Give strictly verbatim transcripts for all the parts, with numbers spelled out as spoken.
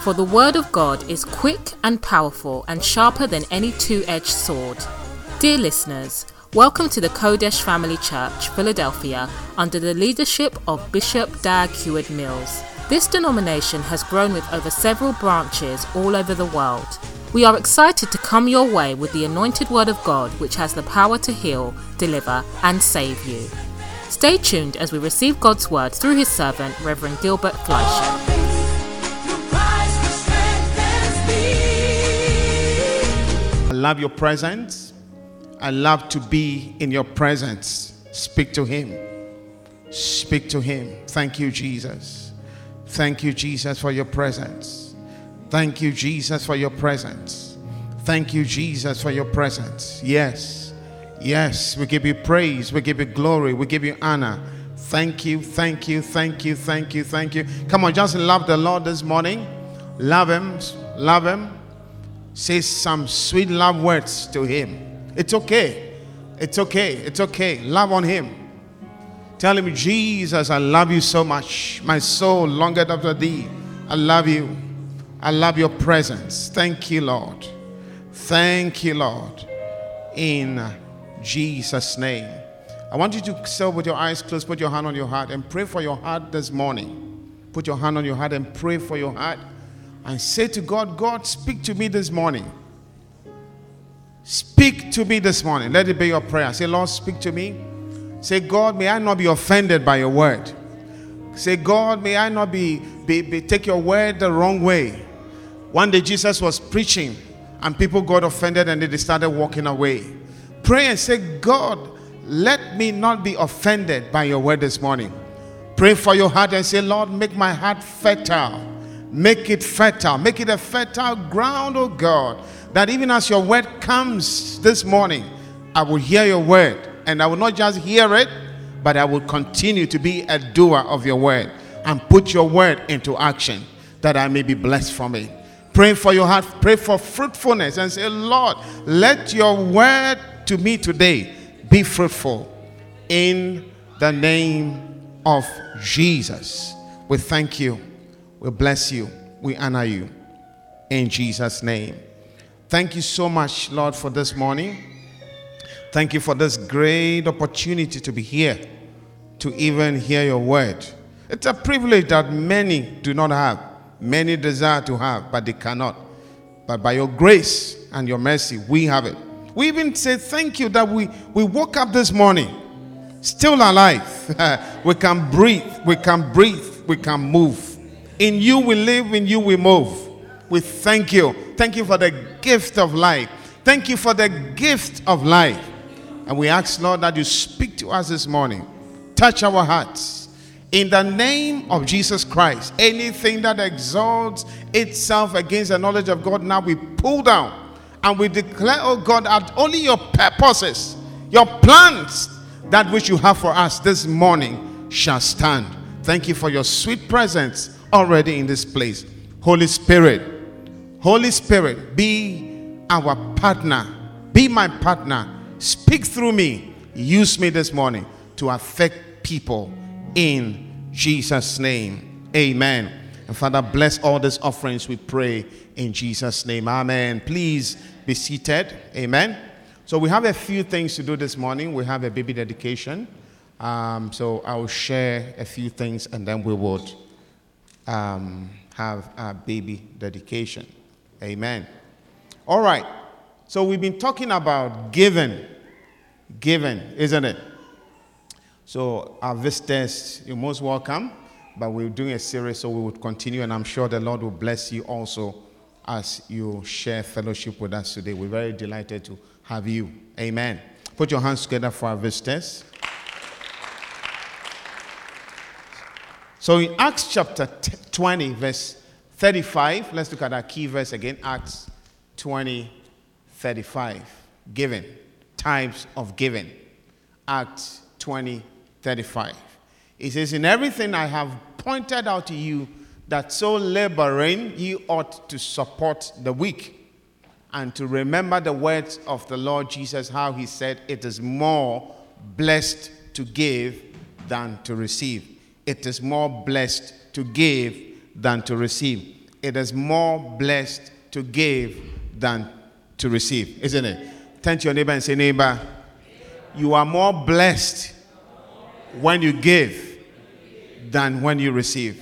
For the word of God is quick and powerful and sharper than any two-edged sword. Dear listeners, welcome to the Kodesh Family Church, Philadelphia, under the leadership of Bishop Dag Heward-Mills. This denomination has grown with over several branches all over the world. We are excited to come your way with the anointed word of God, which has the power to heal, deliver, and save you. Stay tuned as we receive God's word through his servant, Reverend Gilbert Fleischer. I love your presence. I love to be in your presence. Speak to him. Speak to him. Thank you, Jesus. Thank you, Jesus, for your presence. Thank you, Jesus, for your presence. Thank you, Jesus, for your presence. Yes. Yes. We give you praise. We give you glory. We give you honor. Thank you. Thank you. Thank you. Thank you. Thank you. Come on, just love the Lord this morning. Love him. Love him. Say some sweet love words to him. It's okay. It's okay. It's okay. Love on him. Tell him, Jesus, I love you so much. My soul longeth after thee. I love you. I love your presence. Thank you, Lord. Thank you, Lord. In Jesus' name. I want you to still with your eyes closed, put your hand on your heart and pray for your heart this morning. Put your hand on your heart and pray for your heart. And say to God, God, speak to me this morning. Speak to me this morning. Let it be your prayer. Say, Lord, speak to me. Say, God, may I not be offended by your word. Say, God, may I not be, be, be take your word the wrong way. One day Jesus was preaching and people got offended and they started walking away. Pray and say, God, let me not be offended by your word this morning. Pray for your heart and say, Lord, make my heart fertile. Make it fertile. Make it a fertile ground, oh God, that even as your word comes this morning, I will hear your word. And I will not just hear it, but I will continue to be a doer of your word and put your word into action, that I may be blessed from it. Pray for your heart. Pray for fruitfulness and say, Lord, let your word to me today be fruitful. In the name of Jesus, we thank you. We bless you. We honor you. In Jesus' name. Thank you so much, Lord, for this morning. Thank you for this great opportunity to be here, to even hear your word. It's a privilege that many do not have. Many desire to have, but they cannot. But by your grace and your mercy, we have it. We even say thank you that we, we woke up this morning, still alive. We can breathe. We can breathe. We can move. In you we live, in you we move. We thank you. Thank you for the gift of life. Thank you for the gift of life. And we ask, Lord, that you speak to us this morning. Touch our hearts. In the name of Jesus Christ, anything that exalts itself against the knowledge of God, now we pull down. And we declare, oh God, that only your purposes, your plans, that which you have for us this morning shall stand. Thank you for your sweet presence already in this place. Holy Spirit, Holy Spirit, be our partner. Be my partner. Speak through me. Use me this morning to affect people in Jesus' name. Amen. And Father, bless all these offerings, we pray in Jesus' name. Amen. Please be seated. Amen. So we have a few things to do this morning. We have a baby dedication. Um, so I will share a few things and then we would um, have a baby dedication. Amen. All right. So we've been talking about giving. Giving, isn't it? So our visitors, you're most welcome. But we're doing a series, so we would continue. And I'm sure the Lord will bless you also as you share fellowship with us today. We're very delighted to have you. Amen. Put your hands together for our visitors. So in Acts chapter twenty, verse thirty-five, let's look at our key verse again. Acts twenty, thirty-five. Giving. Types of giving. Acts twenty, thirty-five. It says, in everything I have pointed out to you that so laboring ye ought to support the weak, and to remember the words of the Lord Jesus, how he said, it is more blessed to give than to receive. It is more blessed to give than to receive. it is more blessed to give than to receive, isn't it? Turn to your neighbor and say, neighbor, you are more blessed when you give than when you receive.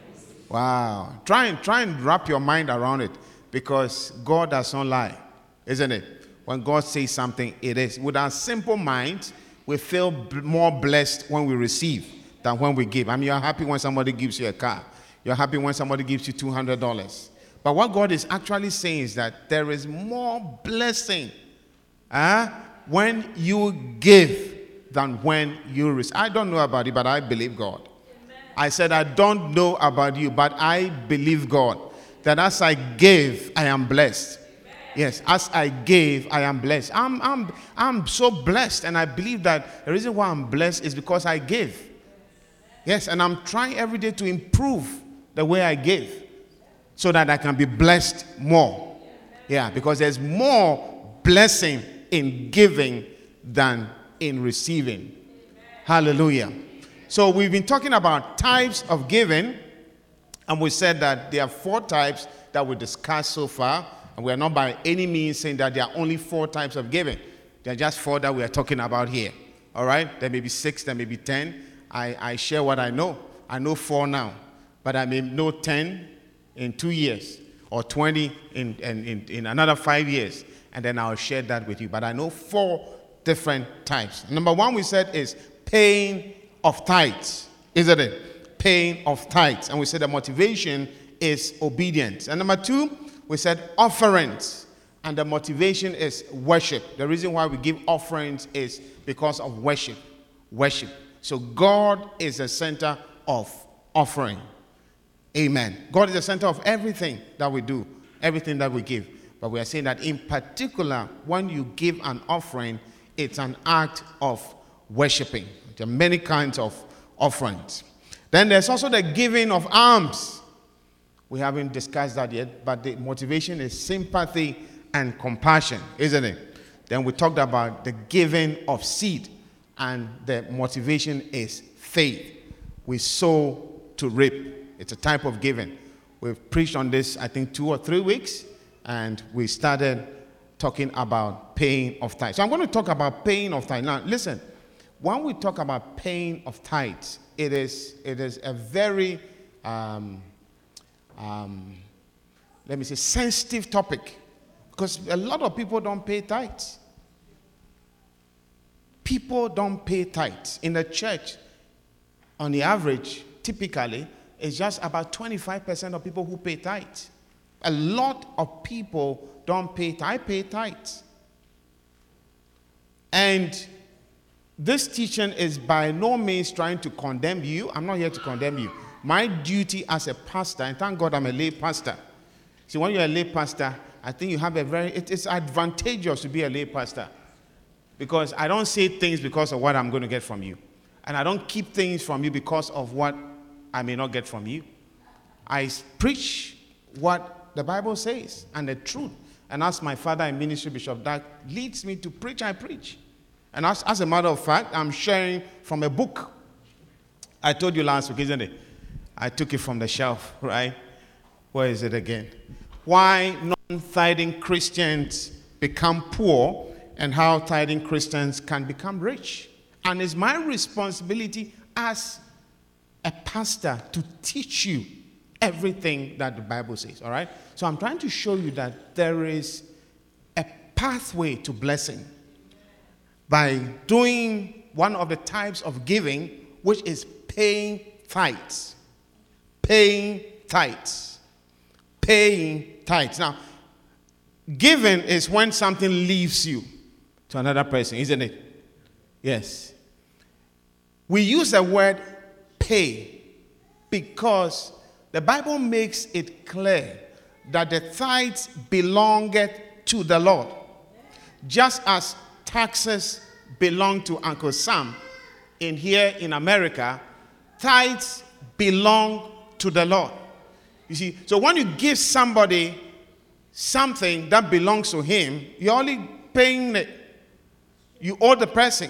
Wow. Try and try and wrap your mind around it, because God does not lie, isn't it? When God says something, it is. With our simple minds, we feel b- more blessed when we receive than when we give. I mean, you're happy when somebody gives you a car. You're happy when somebody gives you two hundred dollars. But what God is actually saying is that there is more blessing uh, when you give than when you receive. I don't know about you, but I believe God. Amen. I said, I don't know about you, but I believe God. That as I gave, I am blessed. Amen. Yes, as I gave, I am blessed. I'm, I'm, I'm so blessed, and I believe that the reason why I'm blessed is because I give. Yes, and I'm trying every day to improve the way I give, so that I can be blessed more. Yeah, because there's more blessing in giving than in receiving. Hallelujah. So we've been talking about types of giving, and we said that there are four types that we discussed so far, and we are not by any means saying that there are only four types of giving. There are just four that we are talking about here. All right? There may be six, there may be ten. I, I share what I know. I know four now, but I may know ten in two years or twenty in, in, in, in another five years, and then I'll share that with you. But I know four different types. Number one we said is paying of tithes, isn't it? Paying of tithes. And we said the motivation is obedience. And number two, we said offerings, and the motivation is worship. The reason why we give offerings is because of worship. Worship. So God is the center of offering. Amen. God is the center of everything that we do, everything that we give. But we are saying that in particular, when you give an offering, it's an act of worshiping. There are many kinds of offerings. Then there's also the giving of alms. We haven't discussed that yet, but the motivation is sympathy and compassion, isn't it? Then we talked about the giving of seed, and the motivation is faith. We sow to reap. It's a type of giving. We've preached on this, I think, two or three weeks, and we started talking about paying of tithes. So I'm going to talk about paying of tithes. Now, listen, when we talk about paying of tithes, it is, it is a very, um, um, let me say, sensitive topic, because a lot of people don't pay tithes. People don't pay tithes. In the church, on the average, typically, it's just about twenty-five percent of people who pay tithes. A lot of people don't pay tithes. I pay tithes. And this teaching is by no means trying to condemn you. I'm not here to condemn you. My duty as a pastor, and thank God I'm a lay pastor. See, when you're a lay pastor, I think you have a very, it, it's advantageous to be a lay pastor. Because I don't say things because of what I'm going to get from you. And I don't keep things from you because of what I may not get from you. I preach what the Bible says and the truth. And as my father in ministry, Bishop Dag, leads me to preach, I preach. And as, as a matter of fact, I'm sharing from a book. I told you last week, isn't it? I took it from the shelf, right? Where is it again? Why non-tithing Christians become poor and how tithing Christians can become rich. And it's my responsibility as a pastor to teach you everything that the Bible says, all right? So I'm trying to show you that there is a pathway to blessing by doing one of the types of giving, which is paying tithes. Paying tithes. Paying tithes. Now, giving is when something leaves you to another person, isn't it? Yes. We use the word pay because the Bible makes it clear that the tithes belongeth to the Lord. Just as taxes belong to Uncle Sam in here in America, tithes belong to the Lord. You see, so when you give somebody something that belongs to him, you're only paying it. You owe the person.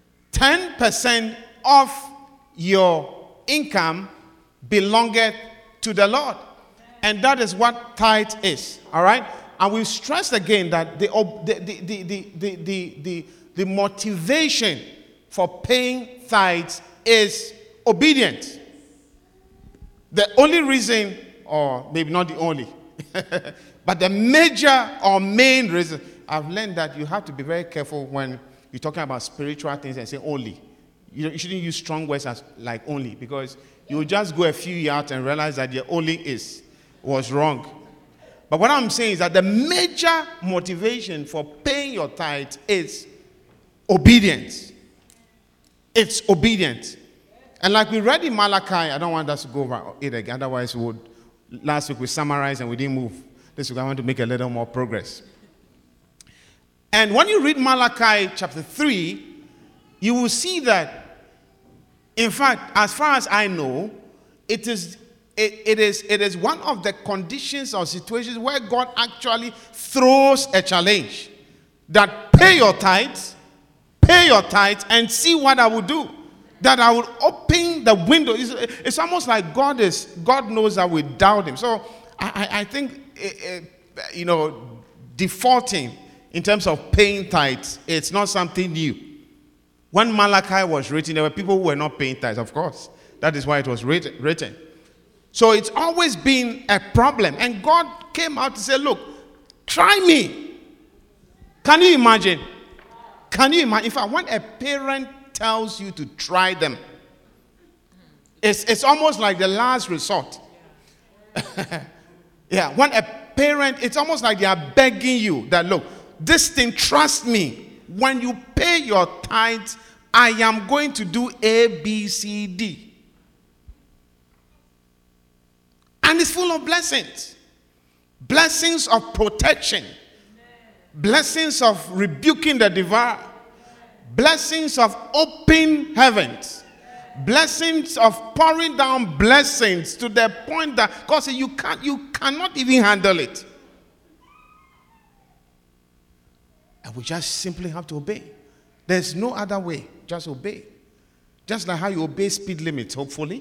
ten percent of your income belongeth to the Lord. And that is what tithe is. All right? And we've stressed again that the, the, the, the, the, the, the, the, the motivation for paying tithes is obedience. The only reason, or maybe not the only, but the major or main reason, I've learned that you have to be very careful when you're talking about spiritual things and say only. You, you shouldn't use strong words as like only, because you will just go a few yards and realize that your only is was wrong. But what I'm saying is that the major motivation for paying your tithe is obedience. It's obedience. And like we read in Malachi, I don't want us to go over it again, otherwise we would, last week we summarized and we didn't move. This week I want to make a little more progress. And when you read Malachi chapter three, you will see that, in fact, as far as I know, it is It, it, is, it is one of the conditions or situations where God actually throws a challenge. That pay your tithes, pay your tithes, and see what I will do. That I will open the window. It's, it's almost like God is, God knows that we doubt him. So I, I think, it, it, you know, defaulting in terms of paying tithes, it's not something new. When Malachi was written, there were people who were not paying tithes, of course. That is why it was written. So it's always been a problem. And God came out to say, look, try me. Can you imagine? Can you imagine? In fact, when a parent tells you to try them, it's, it's almost like the last resort. Yeah, when a parent, it's almost like they are begging you that, look, this thing, trust me, when you pay your tithes, I am going to do A, B, C, D. And it's full of blessings. Blessings of protection. Blessings of rebuking the devourer. Blessings of open heavens. Blessings of pouring down blessings to the point that, because you can't, you cannot even handle it. And we just simply have to obey. There's no other way. Just obey. Just like how you obey speed limits, hopefully.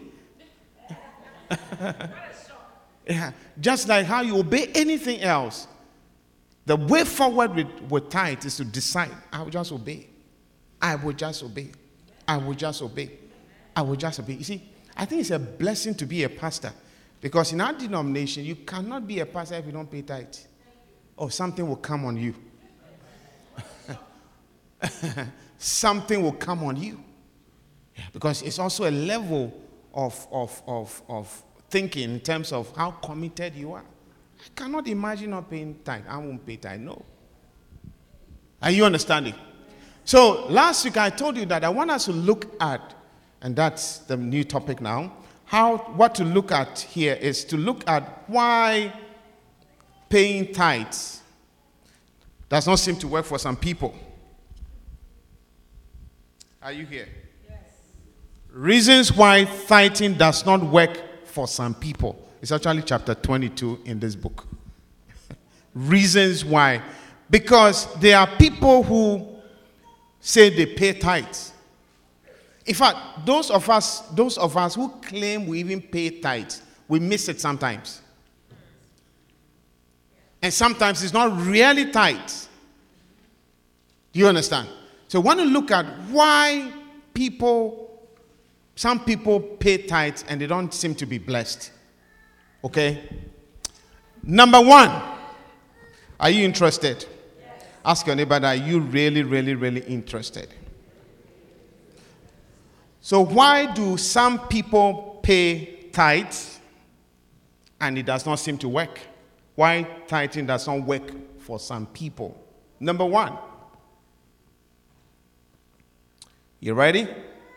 Yeah, just like how you obey anything else. The way forward with, with tithe is to decide, I will just obey. I will just obey. I will just obey. I will just obey. You see, I think it's a blessing to be a pastor. Because in our denomination, you cannot be a pastor if you don't pay tithe. Or something will come on you. Something will come on you. Yeah, because it's also a level of, of, of, of thinking in terms of how committed you are. I cannot imagine not paying tithe. I won't pay tithe. No. Are you understanding? So last week I told you that I want us to look at, and that's the new topic now, how what to look at here is to look at why paying tithes does not seem to work for some people. Are you here? Yes. Reasons why tithing does not work for some people. It's actually chapter twenty-two in this book. Reasons why. Because there are people who say they pay tithes. In fact, those of us, those of us who claim we even pay tithes, we miss it sometimes. And sometimes it's not really tithes. Do you understand? So I want to look at why people Some people pay tithes and they don't seem to be blessed. Okay? Number one, are you interested? Yes. Ask your neighbor, are you really, really, really interested? So why do some people pay tithes and it does not seem to work? Why tithing does not work for some people? Number one. You ready?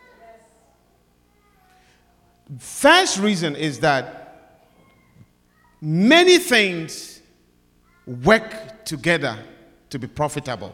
First reason is that many things work together to be profitable.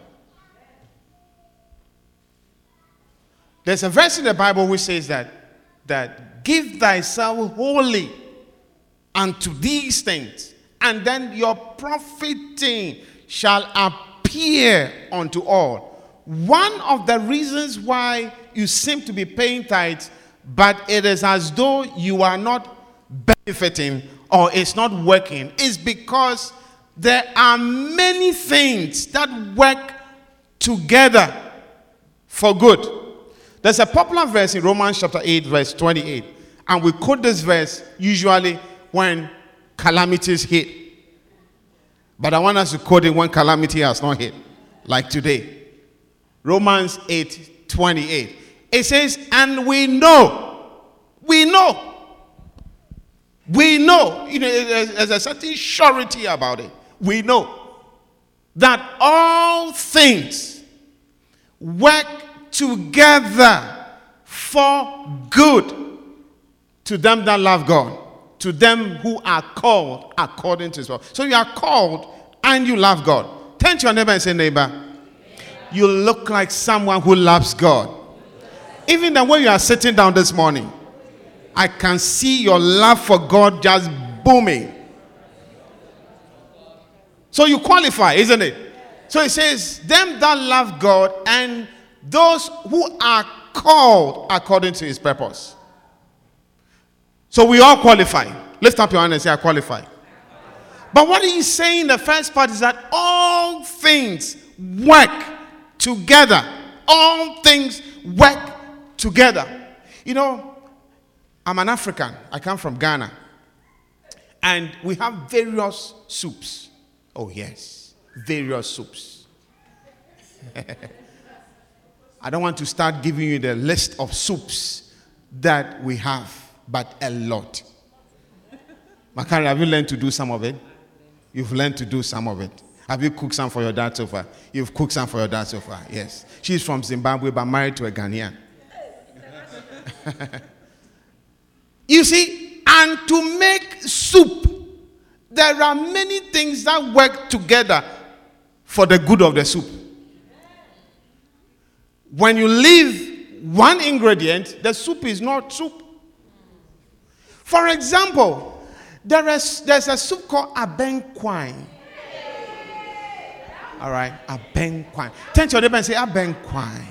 There's a verse in the Bible which says that, that give thyself wholly unto these things, and then your profiting shall appear unto all. One of the reasons why you seem to be paying tithes, but it is as though you are not benefiting or it's not working is because there are many things that work together for good. There's a popular verse in Romans chapter eight, verse twenty-eight. And we quote this verse usually when calamities hit. But I want us to quote it when calamity has not hit, like today. Romans eight, twenty-eight. It says, and we know, we know, we know, you know, there's a certain surety about it. We know that all things work together for good to them that love God, to them who are called according to his will. So you are called and you love God. Turn to your neighbor and say, neighbor, you look like someone who loves God. Even the way you are sitting down this morning, I can see your love for God just booming. So you qualify, isn't it? So it says, them that love God and those who are called according to his purpose. So we all qualify. Lift up your hand and say, I qualify. But what he's saying, the first part is that all things work together. All things work together. You know, I'm an African. I come from Ghana. And we have various soups. Oh, yes. Various soups. I don't want to start giving you the list of soups that we have, but a lot. Makari, have you learned to do some of it? You've learned to do some of it. Have you cooked some for your dad so far? You've cooked some for your dad so far, yes. She's from Zimbabwe, but married to a Ghanaian. You see, and to make soup, there are many things that work together for the good of the soup. When you leave one ingredient, the soup is not soup. For example, there is there's a soup called abenkwine. All right, abenkwine. Turn to your neighbor and say abenkwine.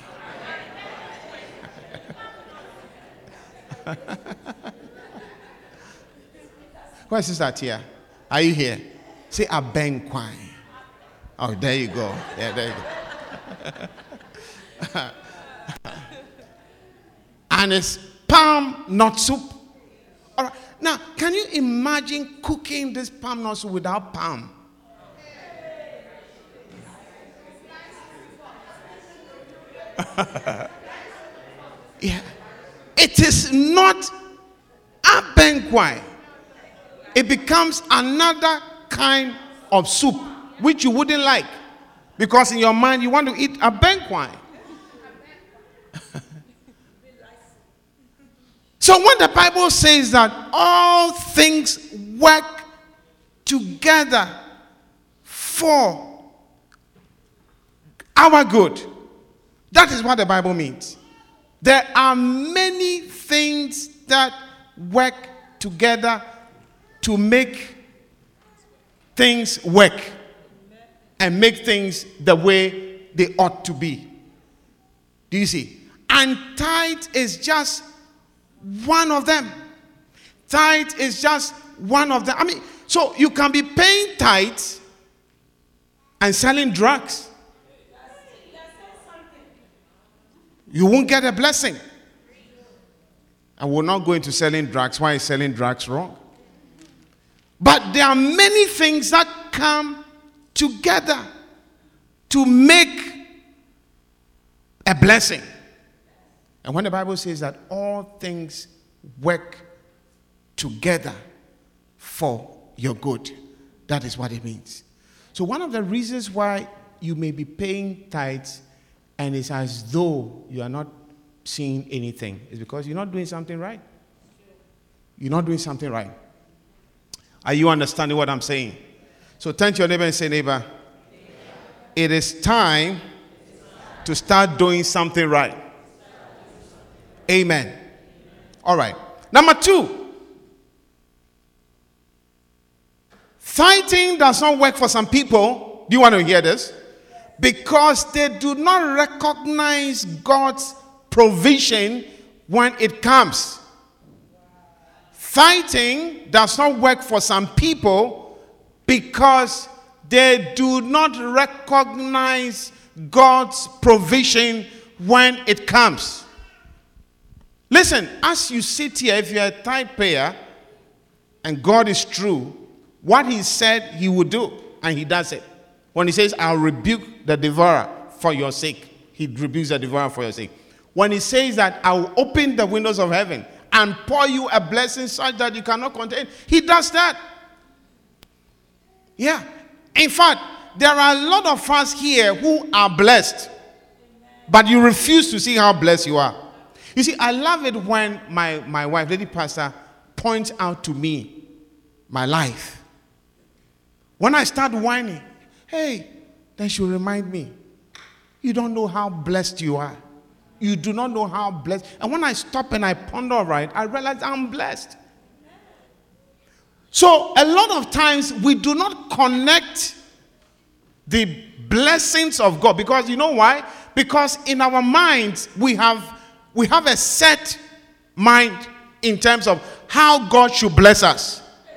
Where's Sister Tia? Are you here? Say abenkwine. Oh, there you go. Yeah, there you go. And it's palm nut soup. All right. Now, can you imagine cooking this palm nut soup without palm? Yeah. It is not abenkwine. It becomes another kind of soup which you wouldn't like, because in your mind you want to eat abenkwine. So when the Bible says that all things work together for our good, that is what the Bible means. There are many things that work together to make things work and make things the way they ought to be. Do you see? And tithe is just one of them. Tithe is just one of them. I mean, so you can be paying tithes and selling drugs. You won't get a blessing. And we're not going to selling drugs. Why is selling drugs wrong? But there are many things that come together to make a blessing. And when the Bible says that all things work together for your good, that is what it means. So one of the reasons why you may be paying tithes and it's as though you are not seeing anything is because you're not doing something right. You're not doing something right. Are you understanding what I'm saying? So turn to your neighbor and say, neighbor, it is time to start doing something right. Amen. All right. Number two. Tithing does not work for some people. Do you want to hear this? Because they do not recognize God's provision when it comes. Fighting does not work for some people because they do not recognize God's provision when it comes. Listen, as you sit here, if you're a tithe payer and God is true, what he said he would do, and he does it. When he says, I'll rebuke the devourer for your sake, he rebukes the devourer for your sake. When he says that I will open the windows of heaven and pour you a blessing such that you cannot contain, he does that. Yeah. In fact, there are a lot of us here who are blessed, but you refuse to see how blessed you are. You see, I love it when my, my wife, Lady Pastor, points out to me my life. When I start whining, hey, then she'll remind me, you don't know how blessed you are. You do not know how blessed. And when I stop and I ponder over it, I realize I'm blessed. So a lot of times we do not connect the blessings of God, because you know why? Because in our minds we have we have a set mind in terms of how God should bless us.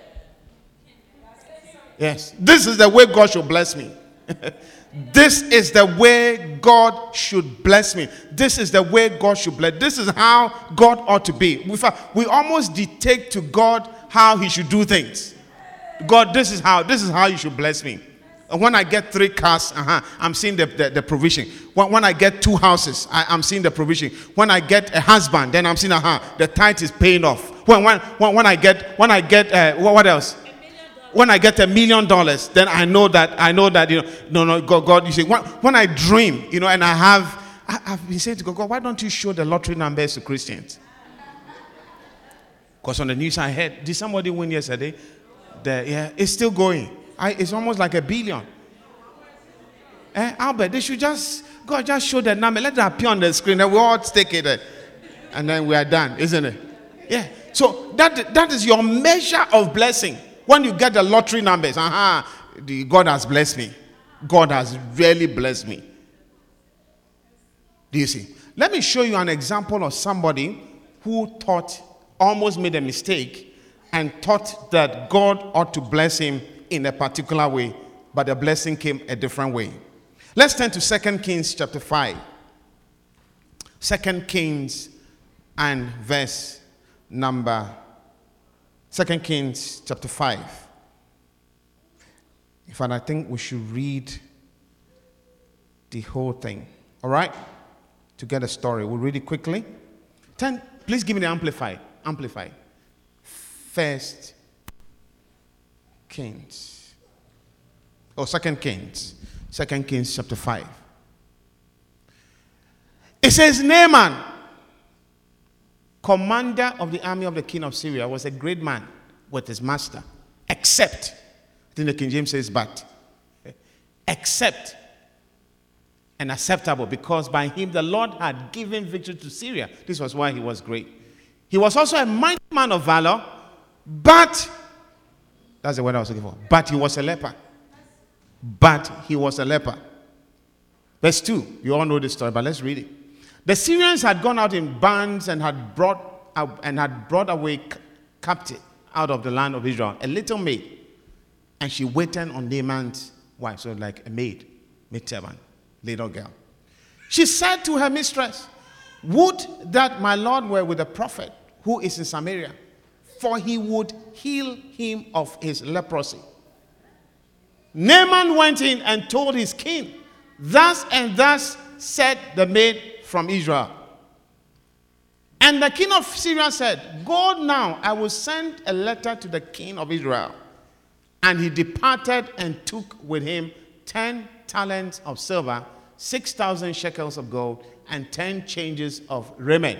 Yes, this is the way God should bless me. This is the way God should bless me. This is the way God should bless. This is how God ought to be. We, we almost dictate to God how he should do things. God, this is how this is how you should bless me. And when I get three cars, uh-huh, I'm seeing the, the, the provision. When, when I get two houses, I, I'm seeing the provision. When I get a husband, then I'm seeing uh-huh, the tithe is paying off. When when when, when I get when I get uh, what else? When I get a million dollars, then I know that I know that you know no no God, God you see when, when I dream, you know, and I have I, I've been saying to God, God, why don't you show the lottery numbers to Christians? Because on the news I heard, did somebody win yesterday? The, yeah, it's still going. I, it's almost like a billion. Eh, Albert, they should just God just show the number, let it appear on the screen, and we all take it, uh, and then we are done, isn't it? Yeah. So that that is your measure of blessing. When you get the lottery numbers, uh-huh, God has blessed me. God has really blessed me. Do you see? Let me show you an example of somebody who thought, almost made a mistake, and thought that God ought to bless him in a particular way, but the blessing came a different way. Let's turn to Second Kings chapter five. Second Kings and verse number Second Kings chapter five. In fact, I think we should read the whole thing. All right? To get a story. We'll read it quickly. Ten, please give me the amplified. Amplified. First Kings. Oh, Second Kings. Second Kings chapter five. It says, Naaman, commander of the army of the king of Syria, was a great man with his master, except, I think the King James says but, except and acceptable, because by him the Lord had given victory to Syria. This was why he was great. He was also a mighty man of valor, but, that's the word I was looking for, but he was a leper. But he was a leper. Verse two, you all know this story, but let's read it. The Syrians had gone out in bands and had brought out, and had brought away captive out of the land of Israel a little maid, and she waited on Naaman's wife, so like a maid, maid servant, little girl. She said to her mistress, "Would that my Lord were with a prophet who is in Samaria, for he would heal him of his leprosy." Naaman went in and told his king, "Thus and thus said the maid from Israel." And the king of Syria said, "Go now, I will send a letter to the king of Israel." And he departed and took with him ten talents of silver, six thousand shekels of gold, and ten changes of raiment.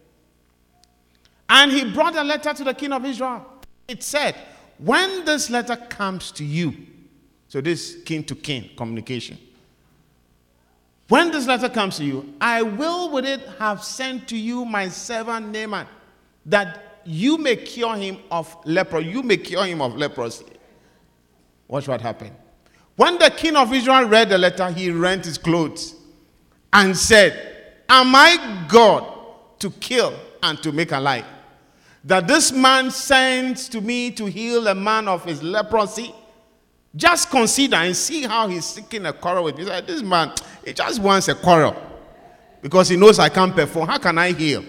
And he brought a letter to the king of Israel. It said, "When this letter comes to you," so this king to king communication, "when this letter comes to you, I will with it have sent to you my servant Naaman, that you may cure him of leprosy." You may cure him of leprosy. Watch what happened. When the king of Israel read the letter, he rent his clothes and said, "Am I God to kill and to make alive? that this man sends to me to heal a man of his leprosy, just consider and see how he's seeking a quarrel with me. Like, this man, he just wants a quarrel because he knows I can't perform. How can I heal?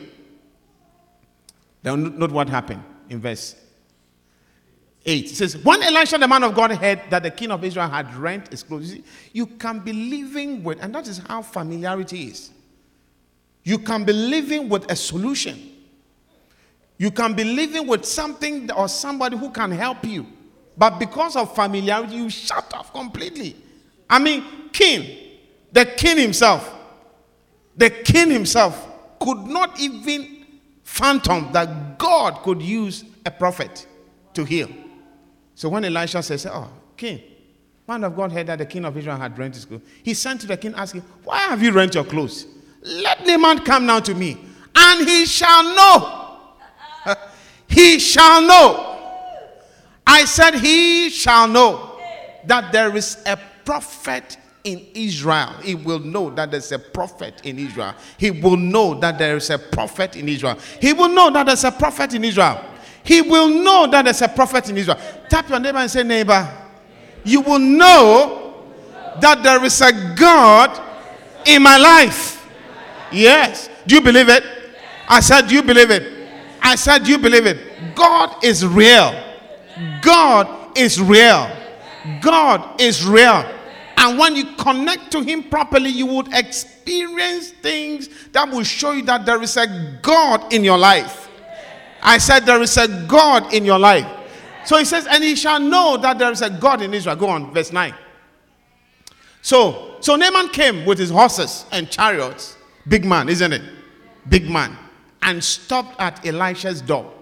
Then note what happened in verse eight. It says, when Elisha, the man of God, heard that the king of Israel had rent his clothes, you see, you can be living with, and that is how familiarity is. You can be living with a solution. You can be living with something or somebody who can help you. But because of familiarity, you shut off completely. I mean, king, the king himself, the king himself could not even fathom that God could use a prophet to heal. So when Elisha says, oh, king, man of God heard that the king of Israel had rent his clothes, he sent to the king asking, why have you rent your clothes? Let Naaman come now to me, and he shall know. He shall know. I said he shall know that there is a prophet in Israel. He will know that there's a prophet in Israel. He will know that there is a prophet in Israel. He will know that there's a prophet in Israel. He will know that there's a prophet in Israel. Tap your neighbor and say, neighbor, you will know that there is a God in my life. Yes. Do you believe it? I said, do you believe it? I said, do you believe it? God is real. God is real. God is real. And when you connect to him properly, you would experience things that will show you that there is a God in your life. I said there is a God in your life. So he says, and he shall know that there is a God in Israel. Go on, verse nine. So, so Naaman came with his horses and chariots. Big man, isn't it? Big man. And stopped at Elisha's door.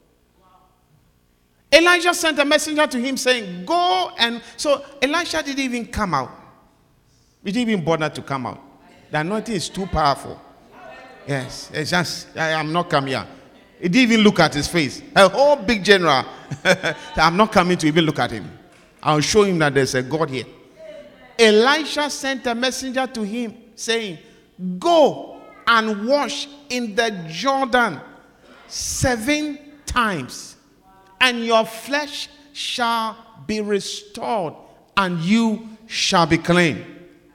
Elijah sent a messenger to him saying, go and... So Elisha didn't even come out. He didn't even bother to come out. The anointing is too powerful. Yes, it's just, I am not coming here. He didn't even look at his face. A whole big general. I'm not coming to even look at him. I'll show him that there's a God here. Elisha sent a messenger to him saying, go and wash in the Jordan seven times, and your flesh shall be restored, and you shall be clean.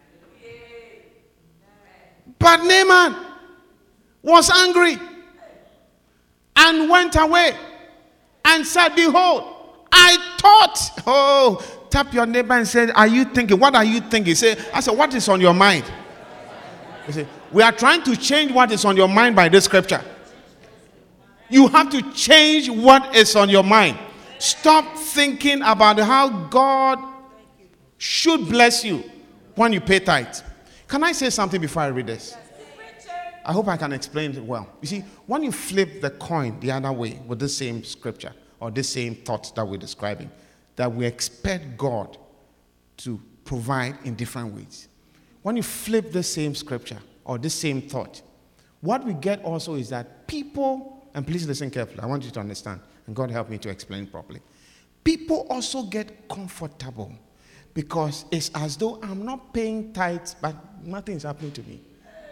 But Naaman was angry and went away and said, behold, I thought. Oh, tap your neighbor and say, are you thinking? What are you thinking? Say, I said, what is on your mind? You say, we are trying to change what is on your mind by this scripture. You have to change what is on your mind. Stop thinking about how God should bless you when you pay tithe. Can I say something before I read this? I hope I can explain it well. You see, when you flip the coin the other way with the same scripture or the same thoughts that we're describing, that we expect God to provide in different ways. When you flip the same scripture or the same thought, what we get also is that people, and please listen carefully, I want you to understand, and God help me to explain properly. People also get comfortable because it's as though I'm not paying tithes, but nothing is happening to me.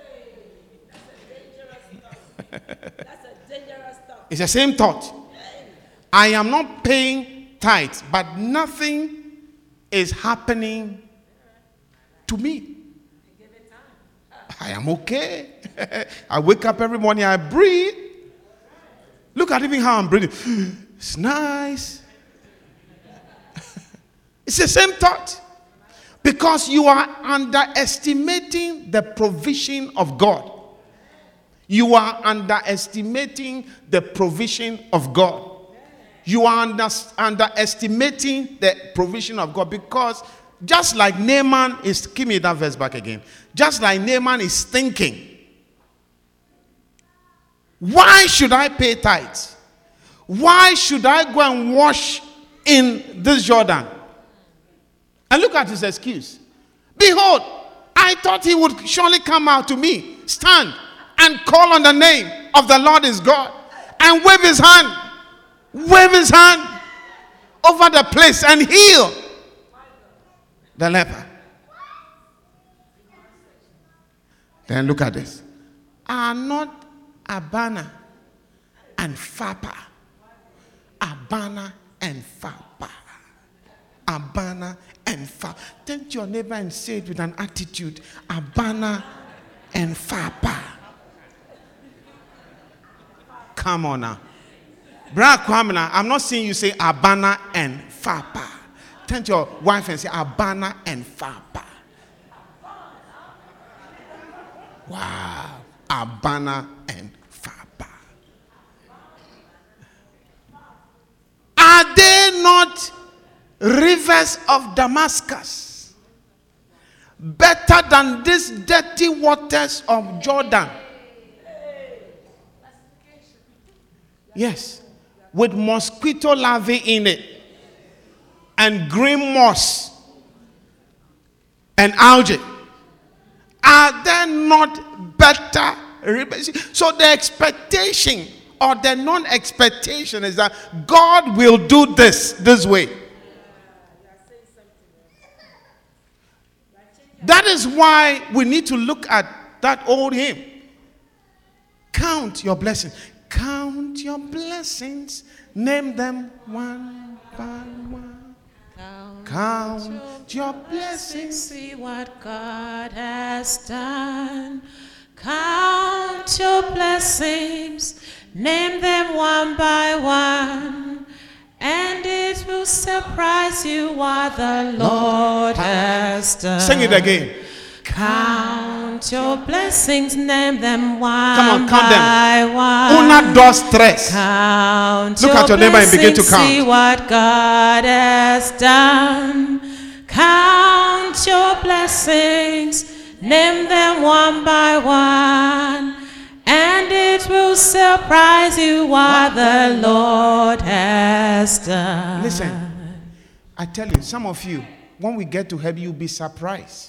That's a dangerous thought. It's the same thought. I am not paying tithes, but nothing is happening to me. I am okay. I wake up every morning, I breathe. Look at even how I'm breathing. It's nice. It's the same thought. Because you are underestimating the provision of God. You are underestimating the provision of God. You are under, underestimating the provision of God, because just like Naaman is, give me that verse back again. Just like Naaman is thinking, why should I pay tithes? Why should I go and wash in this Jordan? And look at his excuse. Behold, I thought he would surely come out to me, stand and call on the name of the Lord his God, and wave his hand, wave his hand over the place and heal the leper. Then look at this. Are not Abana and Pharpar Abana and Fapa. Abana and Fapa. Turn to your neighbor and say it with an attitude. Abana and Fapa. Come on now. Brother Kwamina, I'm not seeing you say Abana and Fapa. Turn to your wife and say Abana and Fapa. Wow. Abana and Fapa. Are they not rivers of Damascus better than these dirty waters of Jordan? Yes. With mosquito larvae in it and green moss and algae. Are there not better rivers? So the expectation or the non-expectation is that God will do this this way. That is why we need to look at that old hymn. Count your blessings. Count your blessings. Name them one by one. Count, Count your blessings. See what God has done. Count your blessings. Name them one by one. And it will surprise you what the Lord has done. Sing it again. Count your blessings, name them one Come on, count by them. one. Una, dos, tres. Count Look your at your neighbor and begin to blessings, count. See what God has done. Count your blessings, name them one by one. And it will surprise you what the Lord has done. Listen, I tell you, some of you, when we get to heaven, you'll be surprised.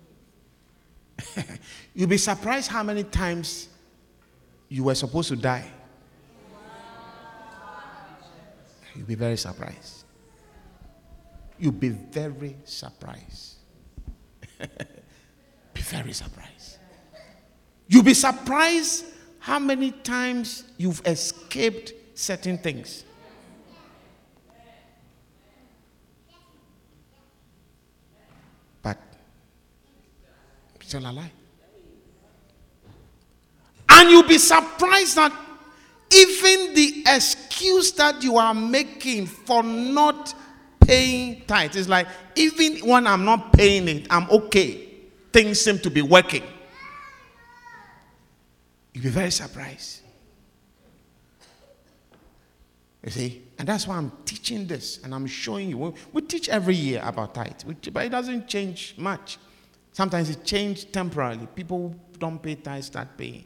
You'll be surprised how many times you were supposed to die. You'll be very surprised. You'll be very surprised. Be very surprised. You'll be surprised how many times you've escaped certain things. But still alive. And you'll be surprised that even the excuse that you are making for not paying tithe is like, even when I'm not paying it, I'm okay. Things seem to be working. You'll be very surprised. You see? And that's why I'm teaching this. And I'm showing you. We, we teach every year about tithe. But it doesn't change much. Sometimes it changes temporarily. People who don't pay tithe start paying.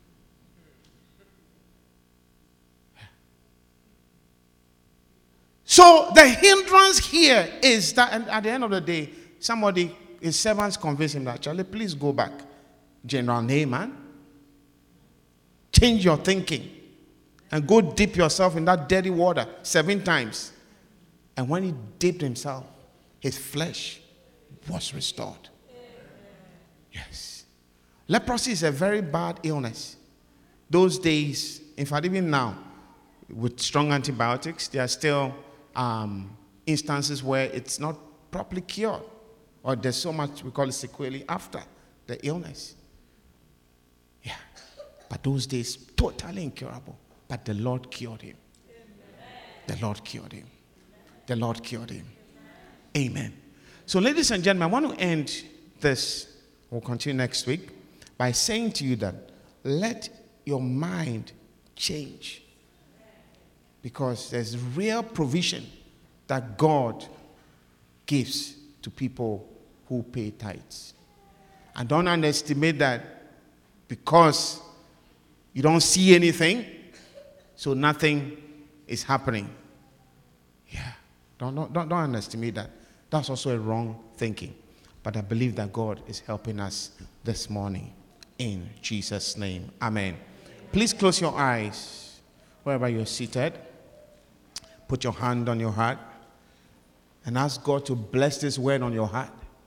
So the hindrance here is that, and at the end of the day, somebody, his servants convince him that, Charlie, please go back. General Naaman. Change your thinking and go dip yourself in that dirty water seven times. And when he dipped himself, his flesh was restored. Yes. Leprosy is a very bad illness. Those days, in fact, even now, with strong antibiotics, there are still um, instances where it's not properly cured. Or there's so much, we call it sequelae after the illness. Yeah. But those days, totally incurable. But the Lord cured him. The Lord cured him. The Lord cured him. Amen. So, ladies and gentlemen, I want to end this. We'll continue next week by saying to you that let your mind change. Because there's real provision that God gives to people who pay tithes. And don't underestimate that because you don't see anything, so nothing is happening. Yeah. Don't, don't, don't underestimate that. That's also a wrong thinking. But I believe that God is helping us this morning. In Jesus' name. Amen. Please close your eyes wherever you're seated. Put your hand on your heart and ask God to bless this word on your heart.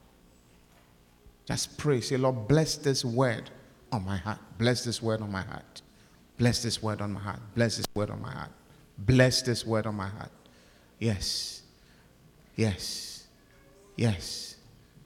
Just pray. Say, Lord, bless this word on my heart. Bless this word on my heart. Bless this word on my heart. Bless this word on my heart. Bless this word on my heart. Yes. Yes. Yes.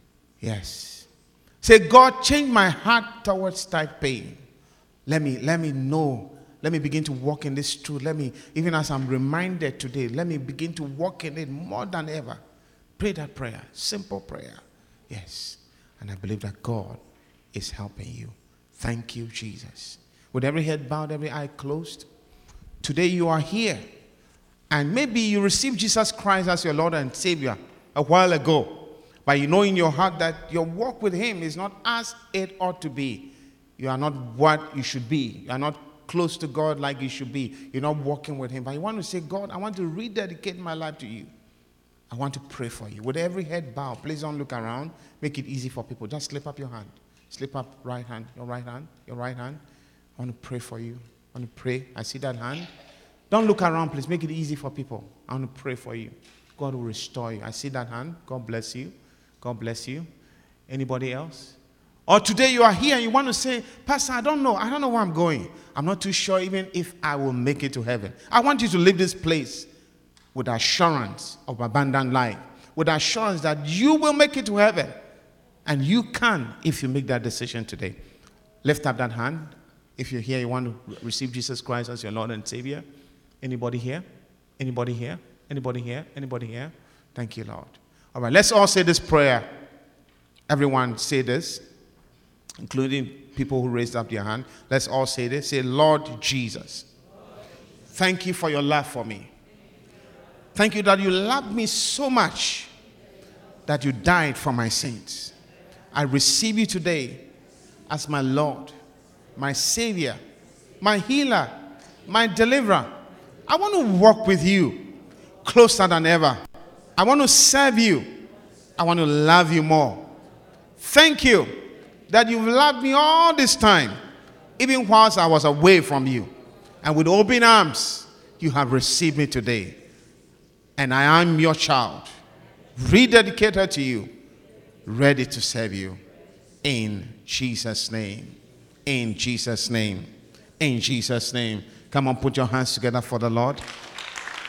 Yes. Say, God, change my heart towards type pain. Let me, let me know. Let me begin to walk in this truth. Let me, even as I'm reminded today, let me begin to walk in it more than ever. Pray that prayer. Simple prayer. Yes. And I believe that God is helping you. Thank you, Jesus. With every head bowed, every eye closed. Today you are here. And maybe you received Jesus Christ as your Lord and Savior a while ago. But you know in your heart that your walk with him is not as it ought to be. You are not what you should be. You are not close to God like you should be. You're not walking with him. But you want to say, God, I want to rededicate my life to you. I want to pray for you. With every head bowed, please don't look around. Make it easy for people. Just slip up your hand. Slip up right hand, your right hand, your right hand. I want to pray for you. I want to pray. I see that hand. Don't look around, please. Make it easy for people. I want to pray for you. God will restore you. I see that hand. God bless you. God bless you. Anybody else? Or today you are here and you want to say, Pastor, I don't know. I don't know where I'm going. I'm not too sure even if I will make it to heaven. I want you to leave this place with assurance of abundant life. With assurance that you will make it to heaven. And you can if you make that decision today. Lift up that hand. If you're here, you want to receive Jesus Christ as your Lord and Savior. Anybody here? Anybody here? Anybody here? Anybody here? Thank you, Lord. All right, let's all say this prayer. Everyone say this, including people who raised up their hand. Let's all say this. Say, Lord Jesus, thank you for your love for me. Thank you that you loved me so much that you died for my sins. I receive you today as my Lord, my Savior, my healer, my deliverer. I want to walk with you closer than ever. I want to serve you. I want to love you more. Thank you that you've loved me all this time, even whilst I was away from you. And with open arms, you have received me today. And I am your child, rededicated to you, ready to serve you. In Jesus' name. In Jesus' name. In Jesus' name. Come on, put your hands together for the Lord.